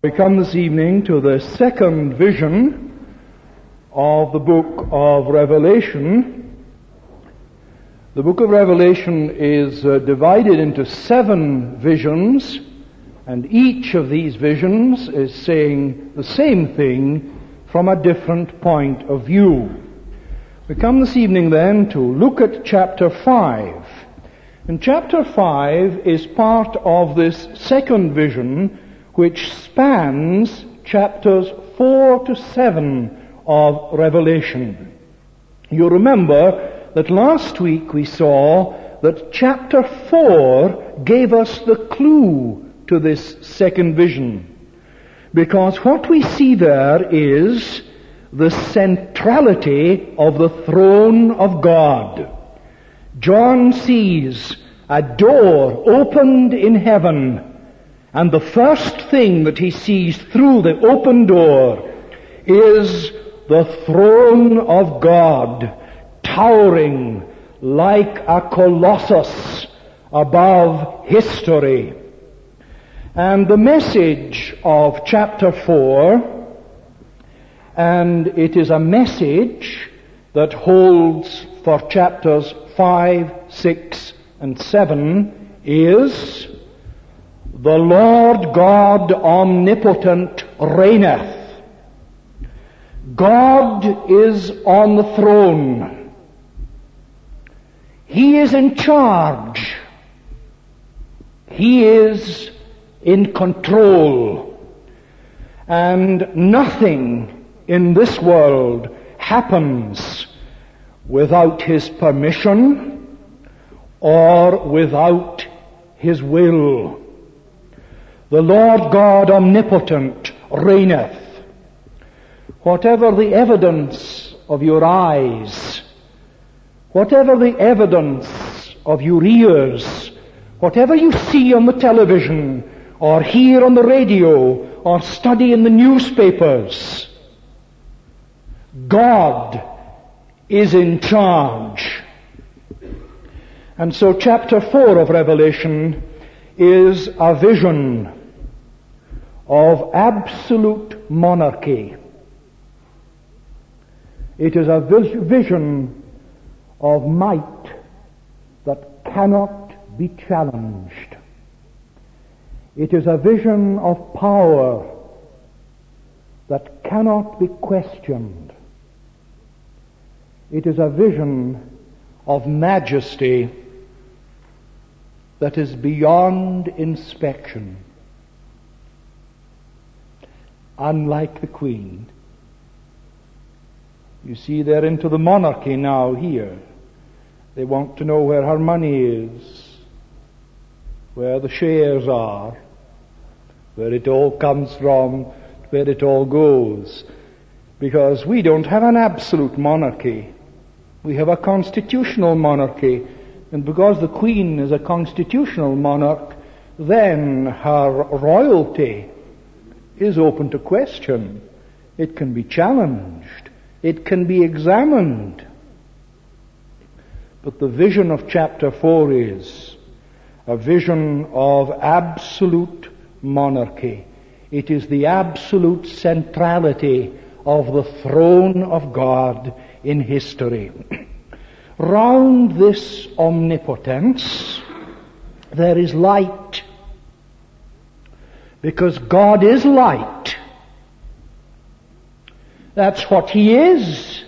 We come this evening to the second vision of the book of Revelation. The book of Revelation is divided into 7 visions, and each of these visions is saying the same thing from a different point of view. We come this evening then to look at chapter 5. And chapter 5 is part of this second vision, which spans chapters 4 to 7 of Revelation. You remember that last week we saw that chapter 4 gave us the clue to this second vision. Because what we see there is the centrality of the throne of God. John sees a door opened in heaven, and the first thing that he sees through the open door is the throne of God, towering like a colossus above history. And the message of chapter 4, and it is a message that holds for chapters 5, 6, and 7, is the Lord God omnipotent reigneth. God is on the throne. He is in charge. He is in control. And nothing in this world happens without His permission or without His will. The Lord God omnipotent reigneth. Whatever the evidence of your eyes, whatever the evidence of your ears, whatever you see on the television, or hear on the radio, or study in the newspapers, God is in charge. And so chapter 4 of Revelation is a vision of absolute monarchy. It is a vision of might that cannot be challenged. It is a vision of power that cannot be questioned. It is a vision of majesty that is beyond inspection. Unlike the Queen. You see, they're into the monarchy now here. They want to know where her money is, where the shares are, where it all comes from, where it all goes. Because we don't have an absolute monarchy. We have a constitutional monarchy. And because the Queen is a constitutional monarch, then her royalty is open to question. It can be challenged. It can be examined. But the vision of chapter 4 is a vision of absolute monarchy. It is the absolute centrality of the throne of God in history. Round this omnipotence, there is light. Because God is light. That's what He is.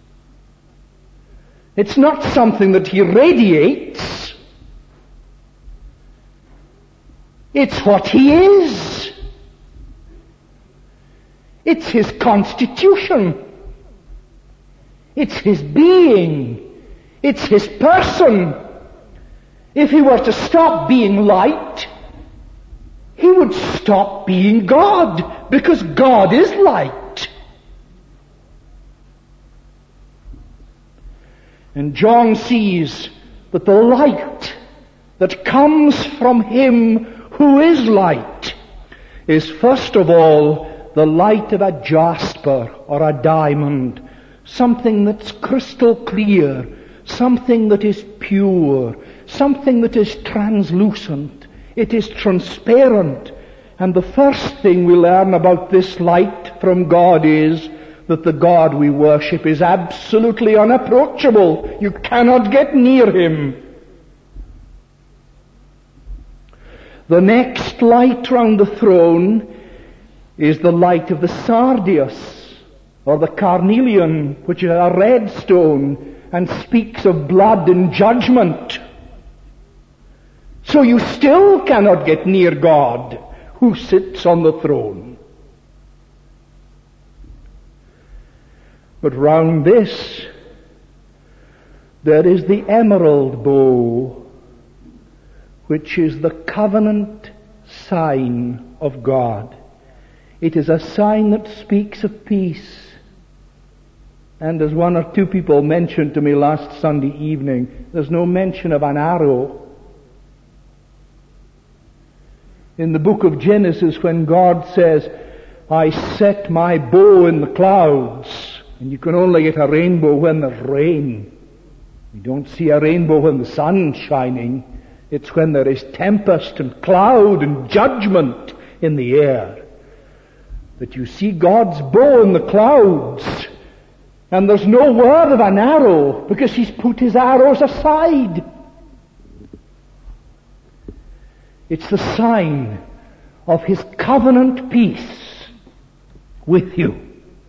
It's not something that He radiates. It's what He is. It's His constitution. It's His being. It's His person. If He were to stop being light, He would stop being God, because God is light. And John sees that the light that comes from Him who is light is first of all the light of a jasper or a diamond, something that's crystal clear, something that is pure, something that is translucent, it is transparent, And the first thing we learn about this light from God is that the God we worship is absolutely unapproachable. You cannot get near him. The next light round the throne is the light of the sardius, or the carnelian, which is a red stone and speaks of blood and judgment. So you still cannot get near God, who sits on the throne. But round this, there is the emerald bow, which is the covenant sign of God. It is a sign that speaks of peace. And as one or two people mentioned to me last Sunday evening, there's no mention of an arrow. In the book of Genesis, when God says, I set my bow in the clouds, and you can only get a rainbow when there's rain. You don't see a rainbow when the sun's shining. It's when there is tempest and cloud and judgment in the air that you see God's bow in the clouds. And there's no word of an arrow because he's put his arrows aside. It's the sign of his covenant peace with you.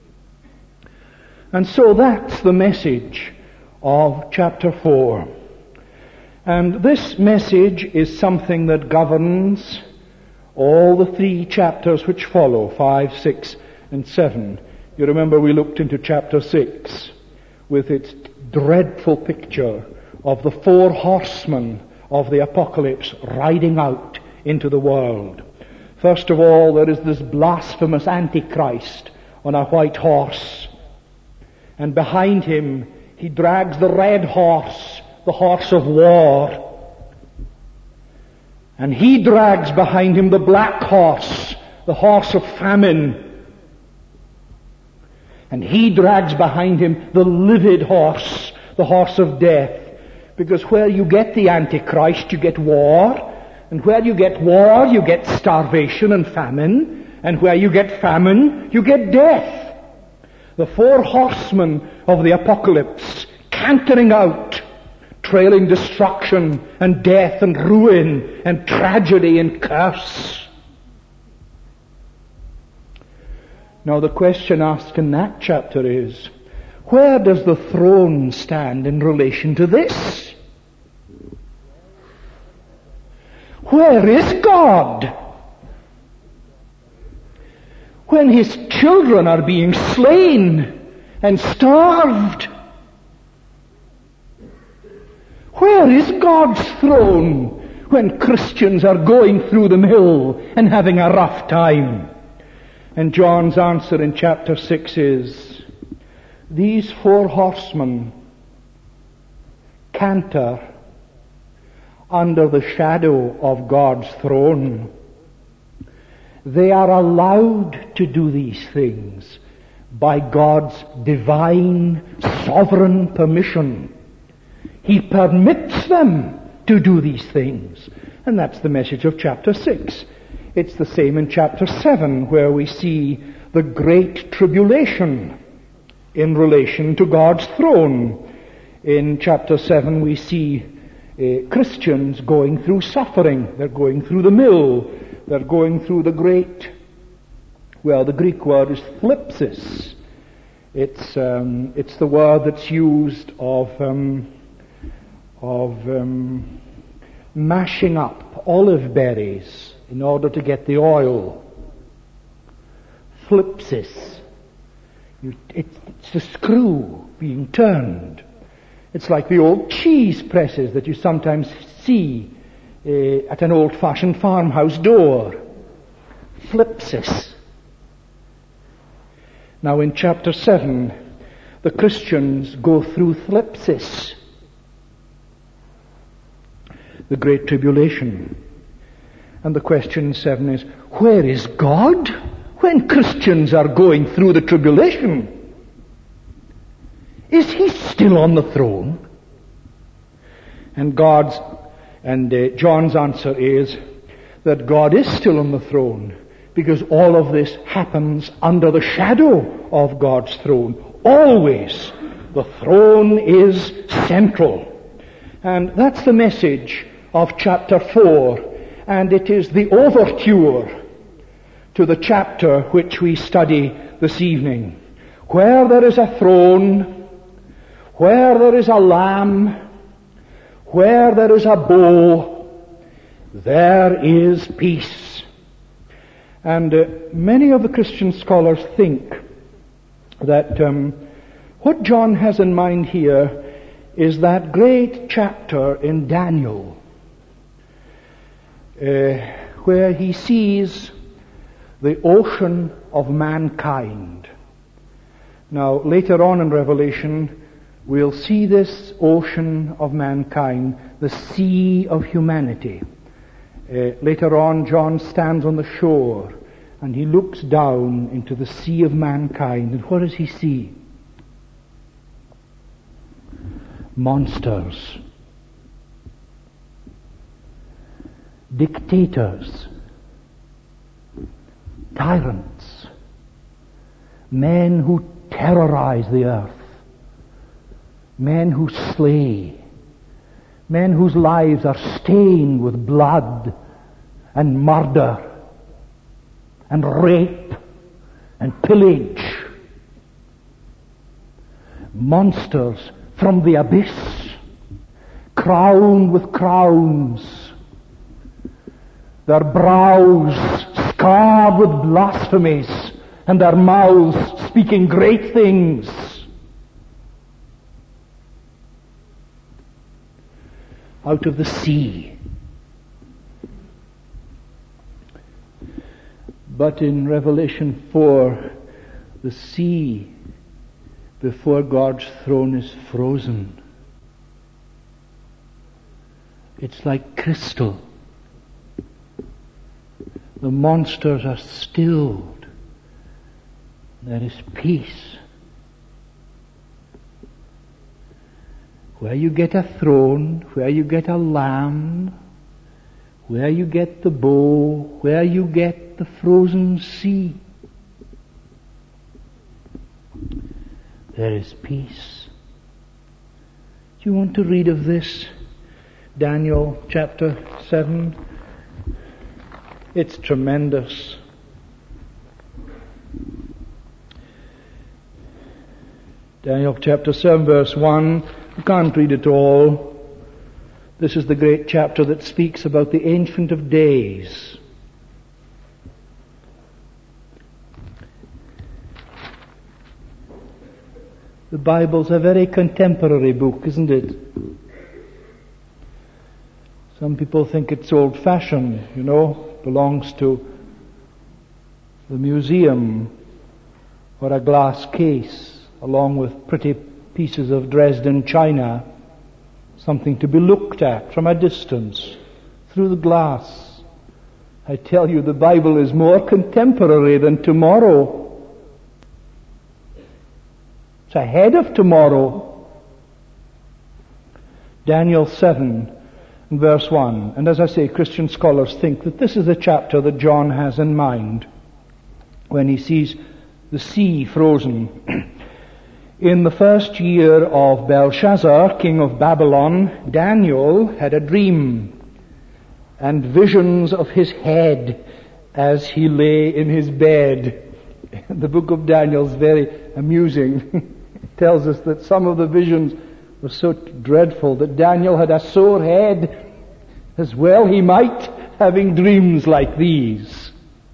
And so that's the message of chapter 4. And this message is something that governs all the 3 chapters which follow, 5, 6, and 7. You remember we looked into chapter 6 with its dreadful picture of the 4 horsemen of the apocalypse riding out into the world. First of all, there is this blasphemous Antichrist on a white horse. And behind him, he drags the red horse, the horse of war. And he drags behind him the black horse, the horse of famine. And he drags behind him the livid horse, the horse of death. Because where you get the Antichrist, you get war. And where you get war, you get starvation and famine. And where you get famine, you get death. The 4 horsemen of the apocalypse cantering out, trailing destruction and death and ruin and tragedy and curse. Now the question asked in that chapter is, where does the throne stand in relation to this? Where is God? When his children are being slain and starved. Where is God's throne when Christians are going through the mill and having a rough time? And John's answer in chapter 6 is, these 4 horsemen canter under the shadow of God's throne. They are allowed to do these things by God's divine, sovereign permission. He permits them to do these things. And that's the message of chapter 6. It's the same in chapter 7, where we see the great tribulation in relation to God's throne. In chapter 7 we see Christians going through suffering. They're going through the mill. They're going through the great, the Greek word is thlipsis. It's the word that's used of mashing up olive berries in order to get the oil. Thlipsis. It's the screw being turned. It's like the old cheese presses that you sometimes see at an old-fashioned farmhouse door. Thlipsis. Now in chapter 7, the Christians go through thlipsis, the great tribulation. And the question in 7 is, where is God when Christians are going through the tribulation? Is he still on the throne? And John's answer is that God is still on the throne, because all of this happens under the shadow of God's throne. Always, the throne is central. And that's the message of chapter 4, and it is the overture to the chapter which we study this evening. Where there is a throne, where there is a lamb, where there is a bow, there is peace. And many of the Christian scholars think that what John has in mind here is that great chapter in Daniel, where he sees the ocean of mankind. Now, later on in Revelation, we'll see this ocean of mankind, the sea of humanity. Later on, John stands on the shore and he looks down into the sea of mankind. And what does he see? Monsters, dictators, tyrants, men who terrorize the earth, men who slay, men whose lives are stained with blood and murder and rape and pillage. Monsters from the abyss, crowned with crowns, their brows scarred with blasphemies, and their mouths speaking great things. Out of the sea. But in Revelation 4, the sea before God's throne is frozen. It's like crystal. The monsters are stilled. There is peace. Where you get a throne, where you get a lamb, where you get the bow, where you get the frozen sea, there is peace. Do you want to read of this? Daniel chapter 7. It's tremendous. Daniel chapter 7 verse 1. You can't read it all. This is the great chapter that speaks about the Ancient of Days. The Bible's a very contemporary book, isn't it? Some people think it's old-fashioned, belongs to the museum or a glass case, along with pretty pieces of Dresden china, something to be looked at from a distance, through the glass. I tell you, the Bible is more contemporary than tomorrow. It's ahead of tomorrow. Daniel 7 and verse 1. And as I say, Christian scholars think that this is the chapter that John has in mind when he sees the sea frozen. In the first year of Belshazzar, king of Babylon, Daniel had a dream and visions of his head as he lay in his bed. The book of Daniel is very amusing. It tells us that some of the visions were so dreadful that Daniel had a sore head, as well he might, having dreams like these.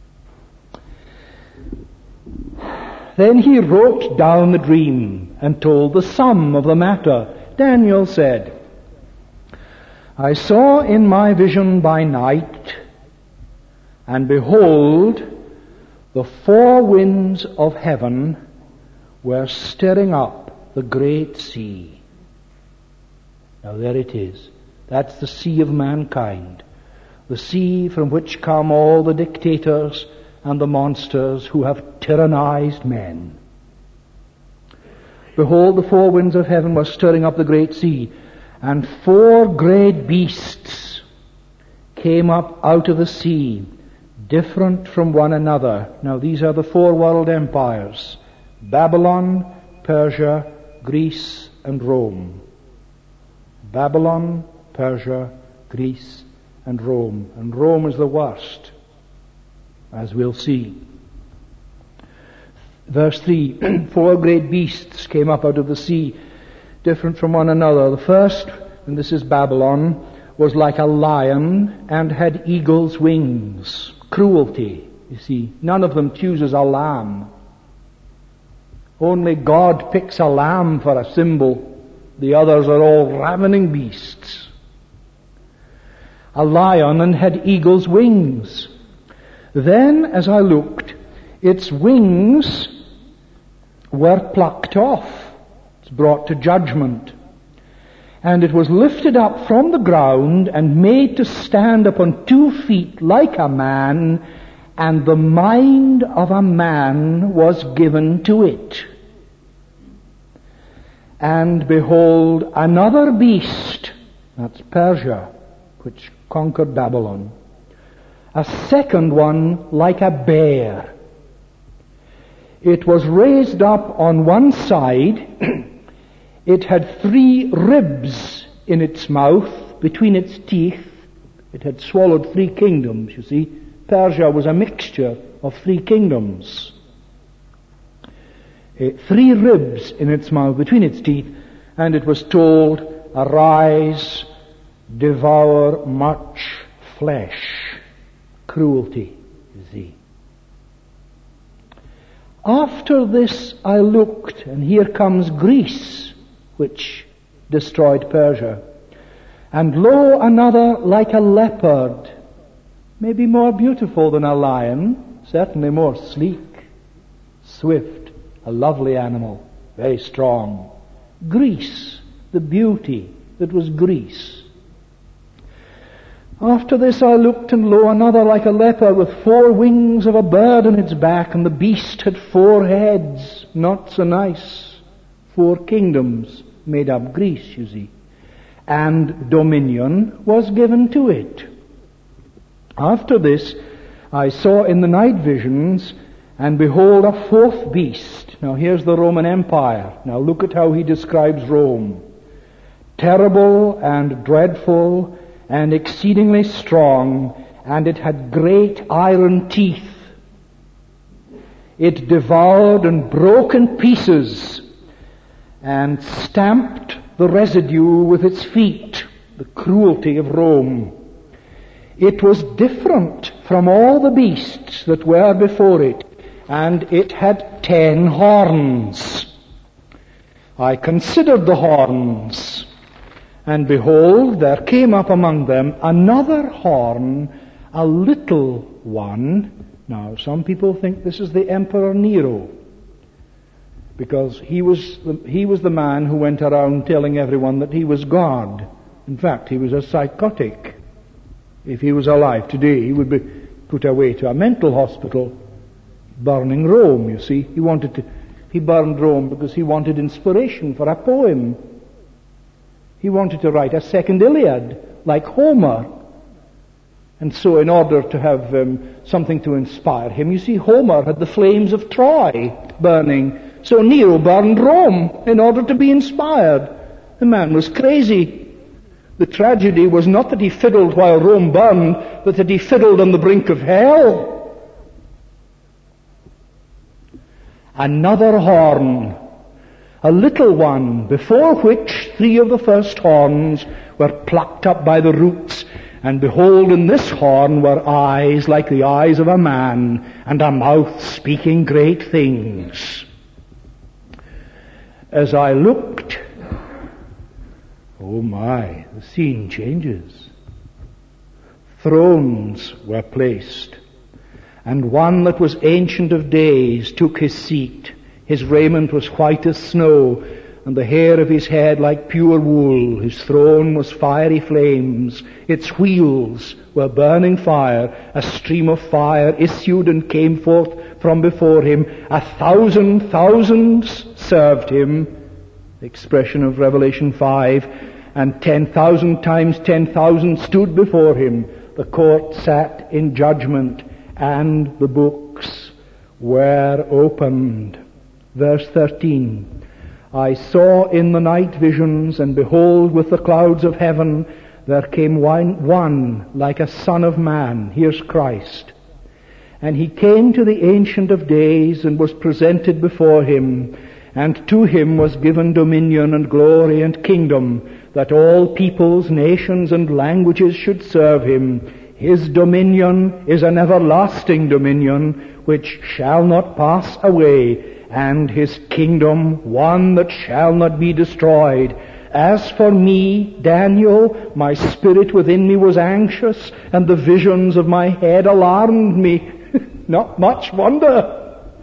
Then he wrote down the dream and told the sum of the matter. Daniel said, I saw in my vision by night, and behold, the four winds of heaven were stirring up the great sea. Now there it is. That's the sea of mankind. The sea from which come all the dictators and the monsters who have tyrannized men. Behold, the four winds of heaven were stirring up the great sea, and four great beasts came up out of the sea, different from one another. Now these are the four world empires: Babylon, Persia, Greece, and Rome. Babylon, Persia, Greece, and Rome. And Rome is the worst, as we'll see. Verse 3, four great beasts came up out of the sea, different from one another. The first, and this is Babylon, was like a lion and had eagle's wings. Cruelty, you see. None of them chooses a lamb. Only God picks a lamb for a symbol. The others are all ravening beasts. A lion and had eagle's wings. Then, as I looked, its wings were plucked off. It's brought to judgment. And it was lifted up from the ground and made to stand upon 2 feet like a man, and the mind of a man was given to it. And behold, another beast, that's Persia, which conquered Babylon, a second one like a bear. It was raised up on one side. It had 3 ribs in its mouth, between its teeth. It had swallowed 3 kingdoms, you see. Persia was a mixture of 3 kingdoms. 3 ribs in its mouth, between its teeth, and it was told, arise, devour much flesh. Cruelty, you see. After this I looked, and here comes Greece, which destroyed Persia. And lo, another like a leopard, maybe more beautiful than a lion, certainly more sleek, swift, a lovely animal, very strong. Greece, the beauty that was Greece. After this I looked, and lo, another like a leopard with 4 wings of a bird on its back, and the beast had 4 heads, not so nice. 4 kingdoms made up Greece, you see. And dominion was given to it. After this I saw in the night visions, and behold, a 4th beast. Now here's the Roman Empire. Now look at how he describes Rome. Terrible and dreadful and exceedingly strong, and it had great iron teeth. It devoured and broke in pieces and stamped the residue with its feet. The cruelty of Rome. It was different from all the beasts that were before it, and it had 10 horns. I considered the horns, and behold, there came up among them another horn, a little one. Now, some people think this is the Emperor Nero, because he was the man who went around telling everyone that he was God. In fact, he was a psychotic. If he was alive today, he would be put away to a mental hospital. Burning Rome, you see. He burned Rome because he wanted inspiration for a poem. He wanted to write a second Iliad, like Homer. And so in order to have something to inspire him, you see, Homer had the flames of Troy burning. So Nero burned Rome in order to be inspired. The man was crazy. The tragedy was not that he fiddled while Rome burned, but that he fiddled on the brink of hell. Another horn, a little one, before which 3 of the first horns were plucked up by the roots. And behold, in this horn were eyes like the eyes of a man, and a mouth speaking great things. As I looked, oh my, the scene changes. Thrones were placed, and one that was ancient of days took his seat. His raiment was white as snow, and the hair of his head like pure wool. His throne was fiery flames. Its wheels were burning fire. A stream of fire issued and came forth from before him. 1,000 thousands served him, the expression of Revelation 5, and 10,000 times 10,000 stood before him. the court sat in judgment, and the books were opened. Verse 13. I saw in the night visions, and behold, with the clouds of heaven there came one like a son of man. Here's Christ. And he came to the Ancient of Days, and was presented before him. And to him was given dominion and glory and kingdom, that all peoples, nations, and languages should serve him. His dominion is an everlasting dominion, which shall not pass away, and his kingdom one that shall not be destroyed. As for me, Daniel, my spirit within me was anxious, and the visions of my head alarmed me. Not much wonder.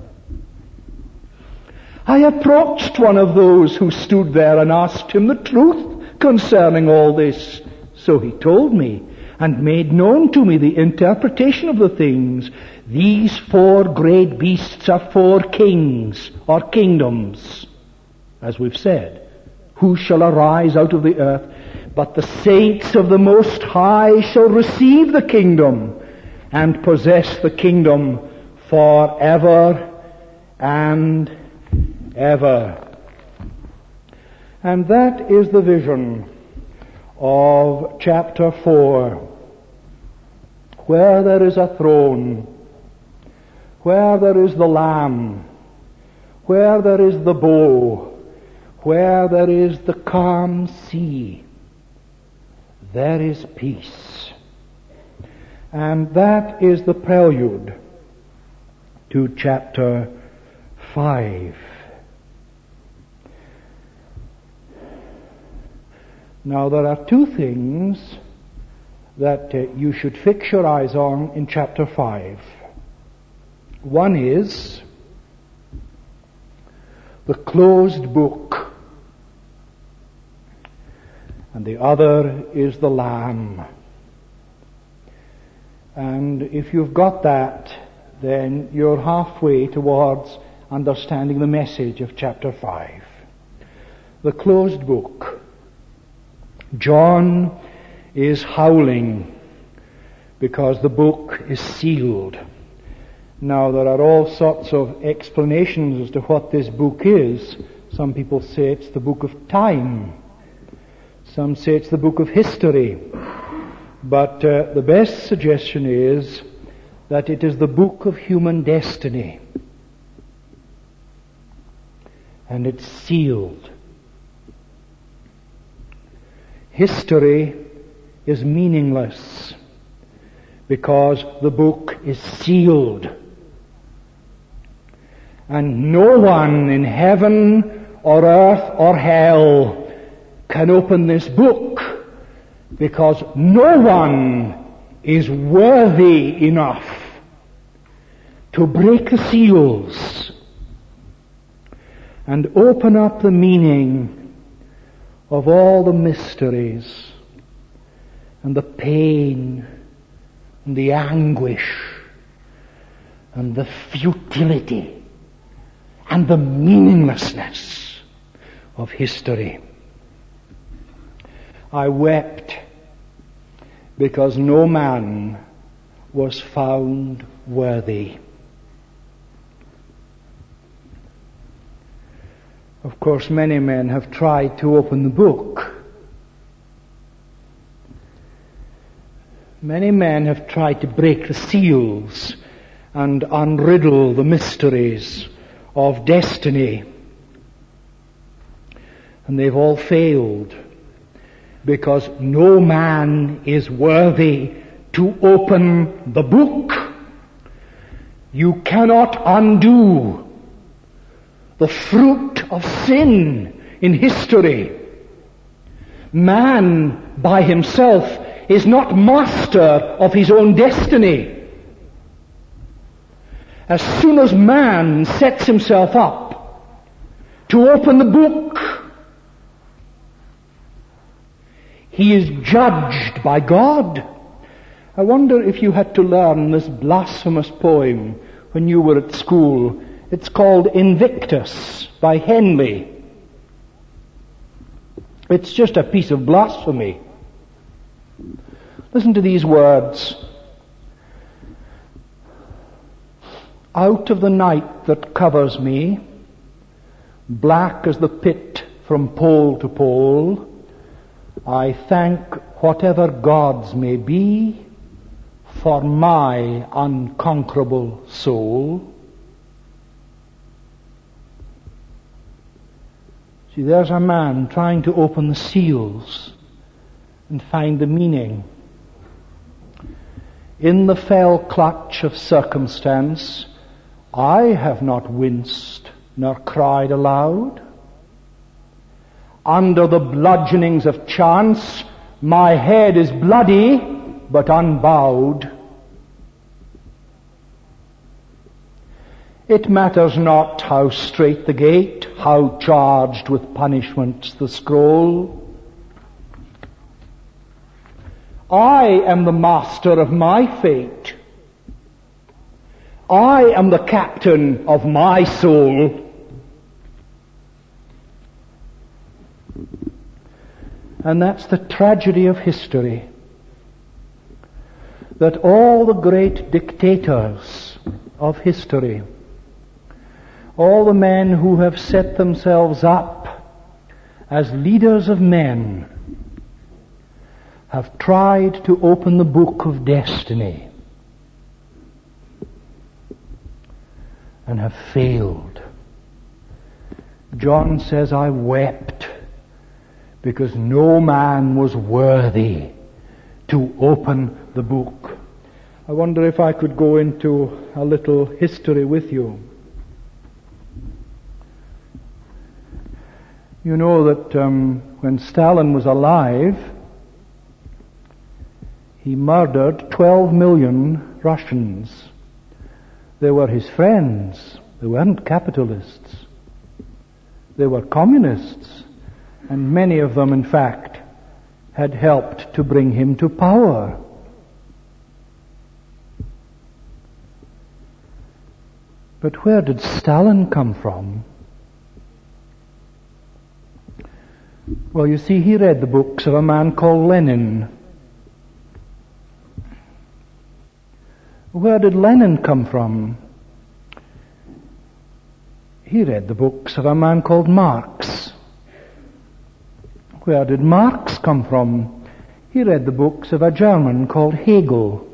I approached one of those who stood there and asked him the truth concerning all this. So he told me and made known to me the interpretation of the things. These 4 great beasts are 4 kings or kingdoms, as we've said, who shall arise out of the earth. But the saints of the Most High shall receive the kingdom and possess the kingdom forever and ever. And that is the vision of chapter 4, where there is a throne, where there is the Lamb, where there is the bow, where there is the calm sea, there is peace. And that is the prelude to chapter 5. Now there are 2 things that you should fix your eyes on in chapter 5. One is the closed book, and the other is the Lamb. And if you've got that, then you're halfway towards understanding the message of chapter 5. The closed book. John is howling because the book is sealed. Now there are all sorts of explanations as to what this book is. Some people say it's the book of time. Some say it's the book of history. But the best suggestion is that it is the book of human destiny. And it's sealed. History is meaningless because the book is sealed. And no one in heaven or earth or hell can open this book, because no one is worthy enough to break the seals and open up the meaning of all the mysteries and the pain and the anguish and the futility and the meaninglessness of history. I wept because no man was found worthy. Of course, many men have tried to open the book. Many men have tried to break the seals and unriddle the mysteries of destiny. And they've all failed, because no man is worthy to open the book. You cannot undo the fruit of sin in history. Man by himself is not master of his own destiny. As soon as man sets himself up to open the book, he is judged by God. I wonder if you had to learn this blasphemous poem when you were at school. It's called Invictus by Henley. It's just a piece of blasphemy. Listen to these words. Out of the night that covers me, black as the pit from pole to pole, I thank whatever gods may be for my unconquerable soul. See, there's a man trying to open the seals and find the meaning. In the fell clutch of circumstance, I have not winced nor cried aloud. Under the bludgeonings of chance, my head is bloody but unbowed. It matters not how strait the gate, how charged with punishments the scroll. I am the master of my fate. I am the captain of my soul. And that's the tragedy of history. That all the great dictators of history, all the men who have set themselves up as leaders of men, have tried to open the book of destiny and have failed. John says, I wept because no man was worthy to open the book. I wonder if I could go into a little history with you. You know that when Stalin was alive, he murdered 12 million Russians. They were his friends. They weren't capitalists. They were communists. And many of them, in fact, had helped to bring him to power. But where did Stalin come from? Well, you see, he read the books of a man called Lenin. Where did Lenin come from? He read the books of a man called Marx. Where did Marx come from? He read the books of a German called Hegel.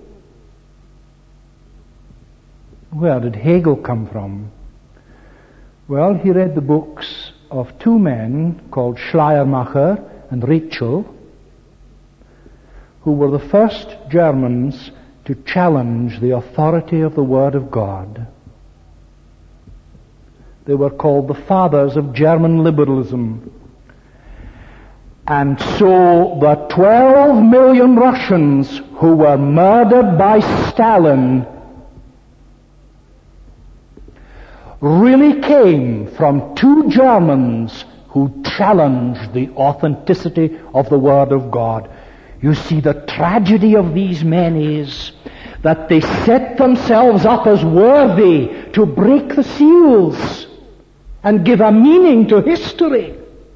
Where did Hegel come from? Well, he read the books of two men called Schleiermacher and Ritschl, who were the first Germans to challenge the authority of the Word of God. They were called the fathers of German liberalism. And so the 12 million Russians who were murdered by Stalin really came from two Germans who challenged the authenticity of the Word of God. You see, the tragedy of these men is that they set themselves up as worthy to break the seals and give a meaning to history.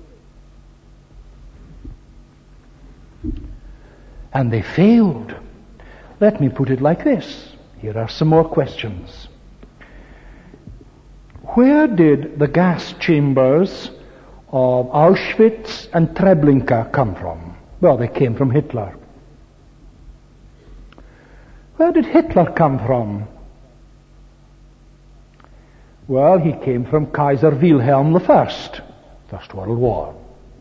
And they failed. Let me put it like this. Here are some more questions. Where did the gas chambers of Auschwitz and Treblinka come from? Well, they came from Hitler. Where did Hitler come from? Well, he came from Kaiser Wilhelm I, First World War.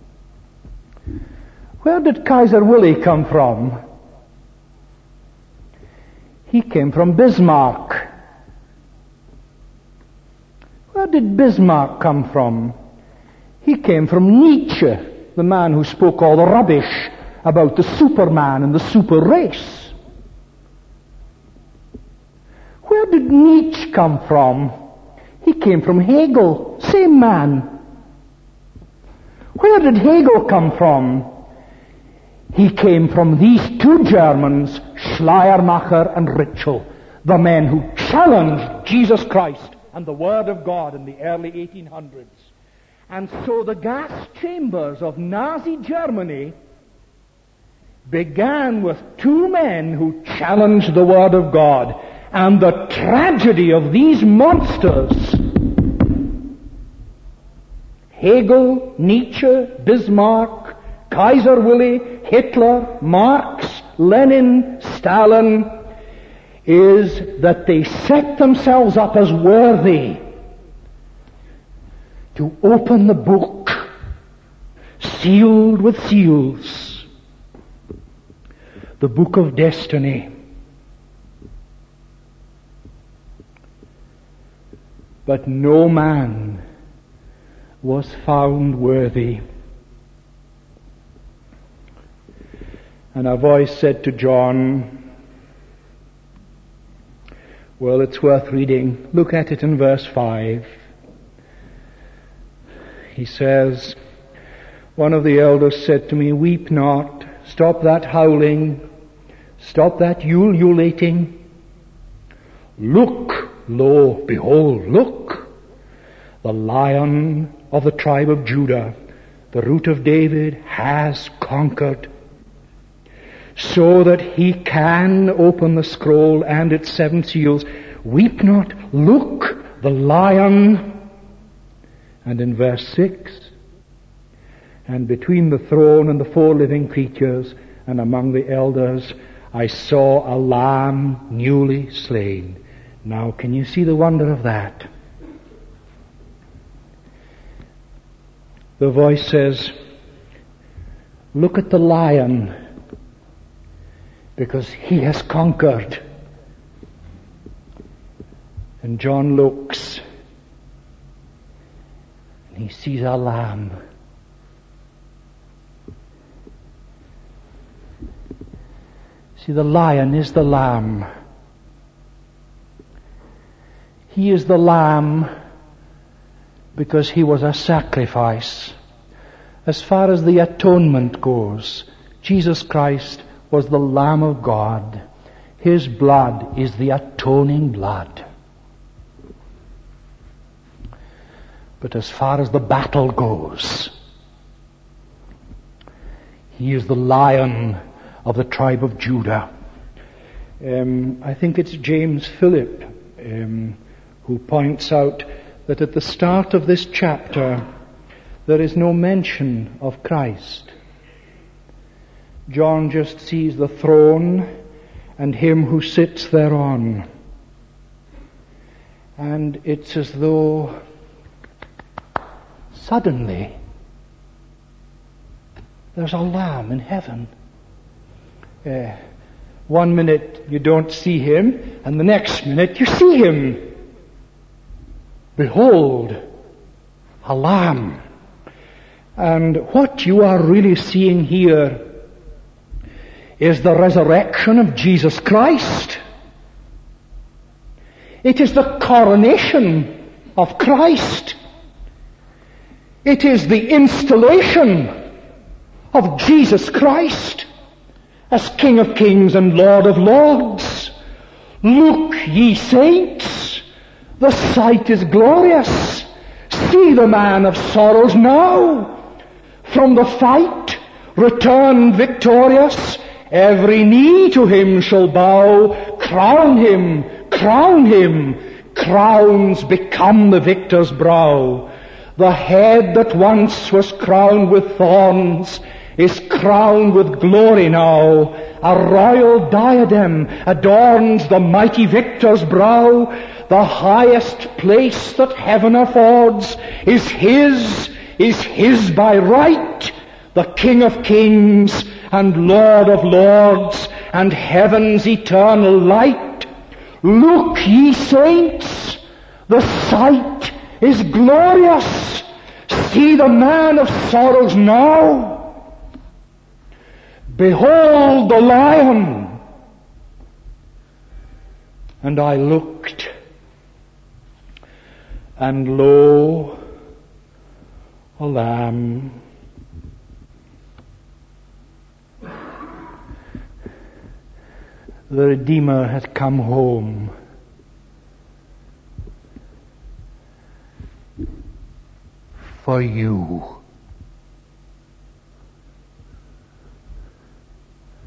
Where did Kaiser Willy come from? He came from Bismarck. Where did Bismarck come from? He came from Nietzsche, the man who spoke all the rubbish about the Superman and the super race. Where did Nietzsche come from? He came from Hegel, same man. Where did Hegel come from? He came from these two Germans, Schleiermacher and Ritschl, the men who challenged Jesus Christ and the Word of God in the early 1800s. And so the gas chambers of Nazi Germany began with two men who challenged the Word of God. And the tragedy of these monsters, Hegel, Nietzsche, Bismarck, Kaiser Willy, Hitler, Marx, Lenin, Stalin, is that they set themselves up as worthy to open the book sealed with seals, the book of destiny. But no man was found worthy. And a voice said to John, well, it's worth reading. Look at it in verse 5. He says, one of the elders said to me, weep not, stop that howling, stop that ululating. Look, lo, behold, look, the Lion of the tribe of Judah, the Root of David, has conquered, so that he can open the scroll and its 7 seals. Weep not, look, the Lion. And in verse 6, and between the throne and the 4 living creatures and among the elders, I saw a lamb newly slain. Now, can you see the wonder of that? The voice says, look at the Lion, because he has conquered. And John looks, and he sees a lamb. See, the Lion is the Lamb. He is the Lamb because he was a sacrifice. As far as the atonement goes, Jesus Christ was the Lamb of God. His blood is the atoning blood. But as far as the battle goes, he is the Lion of the tribe of Judah. I think it's James Phillip who points out that at the start of this chapter there is no mention of Christ. John just sees the throne and him who sits thereon. And it's as though suddenly there's a lamb in heaven. 1 minute you don't see him, and the next minute you see him. Behold, a lamb. And what you are really seeing here is the resurrection of Jesus Christ. It is the coronation of Christ. It is the installation of Jesus Christ as King of Kings and Lord of Lords. Look, ye saints, the sight is glorious. See the man of sorrows now. From the fight, return victorious. Every knee to him shall bow. Crown him, crown him. Crowns become the victor's brow. The head that once was crowned with thorns is crowned with glory now. A royal diadem adorns the mighty victor's brow. The highest place that heaven affords is his by right. The King of Kings and Lord of Lords and heaven's eternal light. Look, ye saints, the sight is glorious. See the man of sorrows now. Behold the Lion. And I looked, and lo, a lamb. The Redeemer had come home. For you.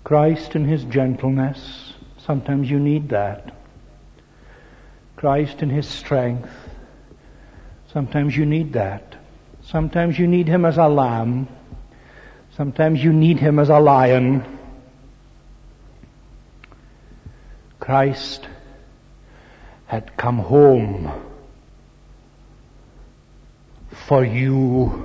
Christ in His gentleness. Sometimes you need that. Christ in His strength. Sometimes you need that. Sometimes you need Him as a lamb. Sometimes you need Him as a lion. Christ had come home for you.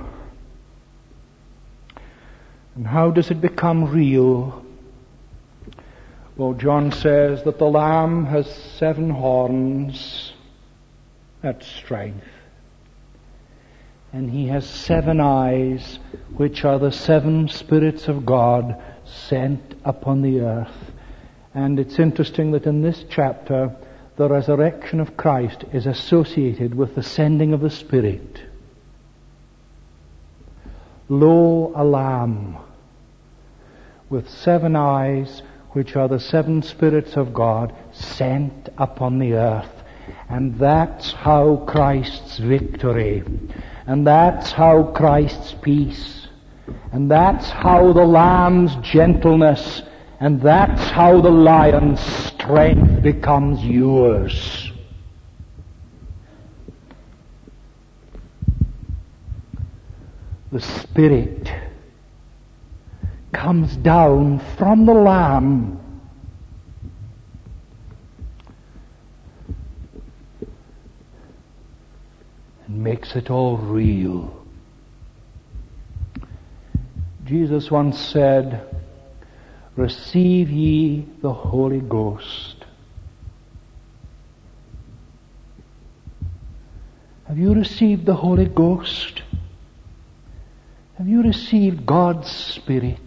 And how does it become real? Well, John says that the lamb has 7 horns. That's strength. And he has 7 eyes, which are the 7 spirits of God sent upon the earth. And it's interesting that in this chapter, the resurrection of Christ is associated with the sending of the Spirit. Lo, a lamb with 7 eyes, which are the 7 spirits of God sent upon the earth. And that's how Christ's victory, and that's how Christ's peace, and that's how the lamb's gentleness, and that's how the lion's strength becomes yours. The Spirit comes down from the Lamb and makes it all real. Jesus once said, "Receive ye the Holy Ghost." Have you received the Holy Ghost? Have you received God's Spirit?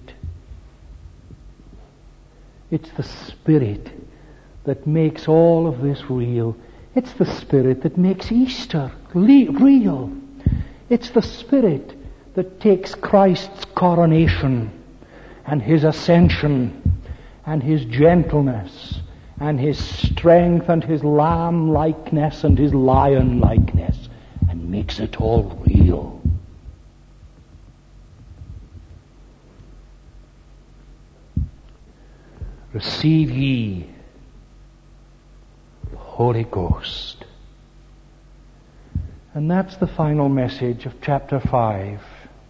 It's the Spirit that makes all of this real. It's the Spirit that makes Easter real. It's the Spirit that takes Christ's coronation and His ascension and His gentleness and His strength and His lamb-likeness and His lion-likeness and makes it all real. Receive ye the Holy Ghost. And that's the final message of chapter 5.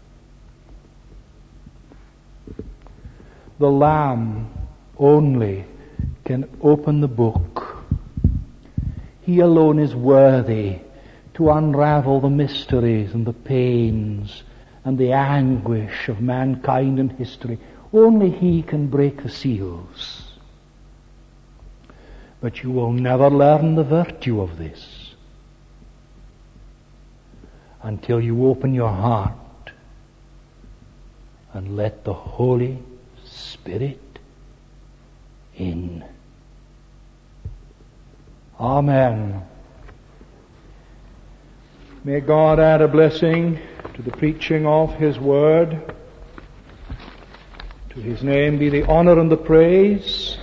The Lamb only can open the book. He alone is worthy to unravel the mysteries and the pains and the anguish of mankind and history. Only He can break the seals. But you will never learn the virtue of this until you open your heart and let the Holy Spirit in. Amen. May God add a blessing to the preaching of His Word. To His name be the honor and the praise.